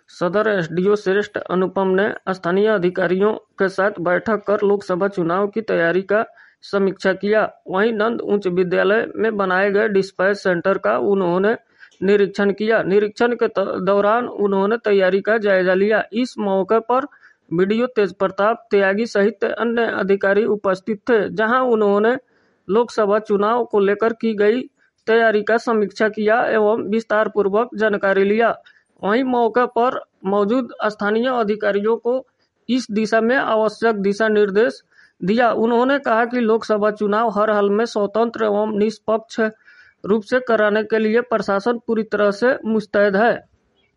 सदर एसडीओ श्रेष्ठ अनुपम ने स्थानीय अधिकारियों के साथ बैठक कर लोकसभा चुनाव की तैयारी का समीक्षा किया। वहीं नंद उच्च विद्यालय में बनाए गए डिस्पैच सेंटर का उन्होंने निरीक्षण किया। निरीक्षण के दौरान उन्होंने तैयारी का जायजा लिया। इस मौके पर बीडीओ तेज प्रताप त्यागी सहित अन्य अधिकारी उपस्थित थे, जहां उन्होंने लोकसभा चुनाव को लेकर की गई तैयारी का समीक्षा किया एवं विस्तार पूर्वक जानकारी लिया। वहीं मौके पर मौजूद स्थानीय अधिकारियों को इस दिशा में आवश्यक दिशा निर्देश दिया। उन्होंने कहा कि लोकसभा चुनाव हर हाल में स्वतंत्र एवं निष्पक्ष रूप से कराने के लिए प्रशासन पूरी तरह से मुस्तैद है।